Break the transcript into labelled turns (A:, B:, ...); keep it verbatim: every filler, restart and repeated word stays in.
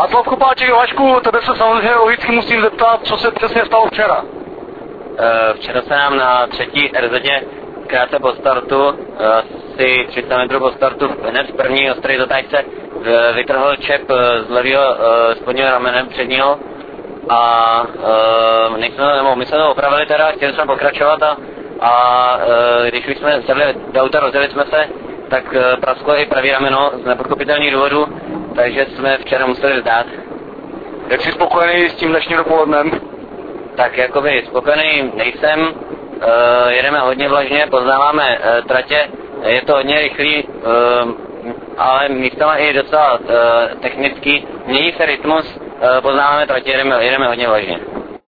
A: Václav Kopáček, Vašku, tebe se samozřejmě logicky musím zeptat, co se přesně stalo včera.
B: E, včera se nám na třetí er zet krátce po startu, asi třicet metrů po startu, hned v první ostré zatáčce vytrhl čep z levého spodního ramene předního a e, nejsme, nebo my jsme to opravili teda, chtěli jsme pokračovat a, a e, když už jsme sedli do auta, rozjeli jsme se, tak e, prasklo i pravý rameno z nepochopitelných důvodů, takže jsme včera museli vzdát.
A: Jak jsi spokojený s tím dnešním dopolednem?
B: Tak jakoby spokojený nejsem, e, jedeme hodně vlažně, poznáváme e, tratě, je to hodně rychlý, e, ale místama i docela e, technický, mění se rytmus, e, poznáváme tratě, jedeme, jedeme hodně vlažně.